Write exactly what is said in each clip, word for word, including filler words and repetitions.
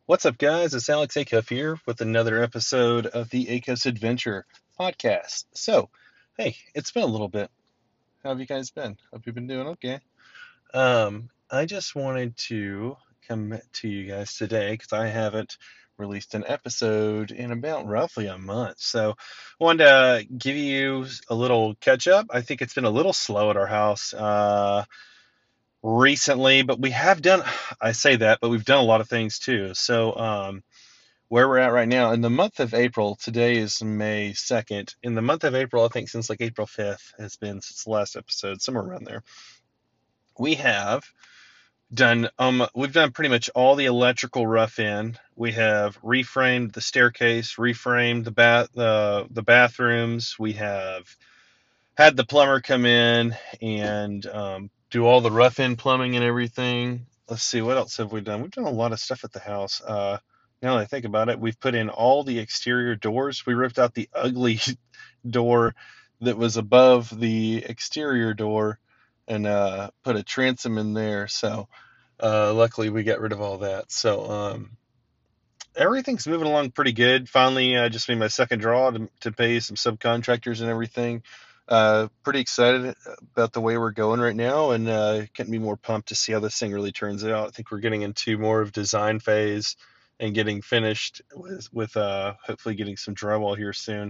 What's up, guys? It's Alex Acuff here with another episode of the Acuff's Adventure podcast. So, hey, it's been a little bit. How have you guys been? Hope you've been doing okay. Um, I just wanted to come to you guys today because I haven't released an episode in about roughly a month. So, I wanted to give you a little catch up. I think it's been a little slow at our house. Uh, recently, but we have done, I say that, but we've done a lot of things too. So, um, where we're at right now in the month of April, today is May second. In the month of April, I think since like April fifth has been since the last episode, somewhere around there, we have done, um, we've done pretty much all the electrical rough in. We have reframed the staircase, reframed the bath, the, the bathrooms. We have had the plumber come in and um, do all the rough in plumbing and everything. Let's see, what else have we done? We've done a lot of stuff at the house. Uh, now that I think about it, we've put in all the exterior doors. We ripped out the ugly door that was above the exterior door and uh, put a transom in there. So uh, luckily we got rid of all that. So um, everything's moving along pretty good. Finally, uh, just made my second draw to, to pay some subcontractors and everything. Uh, pretty excited about the way we're going right now, and uh, couldn't be more pumped to see how this thing really turns out. I think we're getting into more of design phase and getting finished with, with uh, hopefully getting some drywall here soon.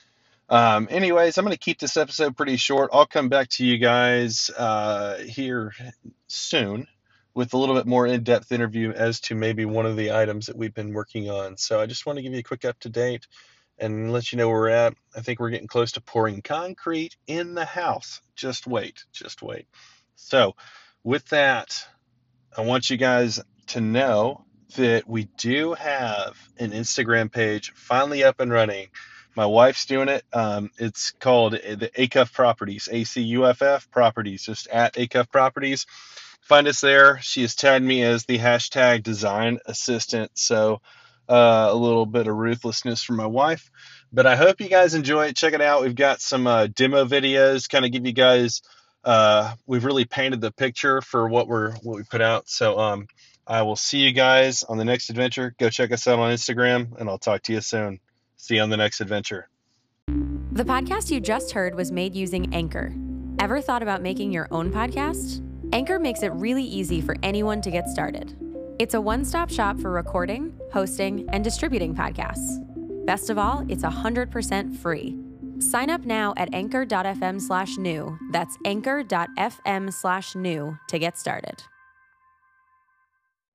Um, anyways, I'm going to keep this episode pretty short. I'll come back to you guys uh, here soon with a little bit more in-depth interview as to maybe one of the items that we've been working on. So I just want to give you a quick up to date and let you know where we're at. I think we're getting close to pouring concrete in the house. Just wait, just wait. So with that, I want you guys to know that we do have an Instagram page finally up and running. My wife's doing it. Um, it's called the Acuff Properties, A C U F F Properties, just at Acuff Properties. Find us there. She has tagged me as the hashtag design assistant. So uh, a little bit of ruthlessness from my wife. But I hope you guys enjoy it. Check it out. We've got some uh, demo videos, kind of give you guys, uh, we've really painted the picture for what we're what we put out. So um, I will see you guys on the next adventure. Go check us out on Instagram, and I'll talk to you soon. See you on the next adventure. The podcast you just heard was made using Anchor. Ever thought about making your own podcast? Anchor makes it really easy for anyone to get started. It's a one-stop shop for recording, hosting, and distributing podcasts. Best of all, it's one hundred percent free. Sign up now at anchor.fm slash new. That's anchor.fm slash new to get started.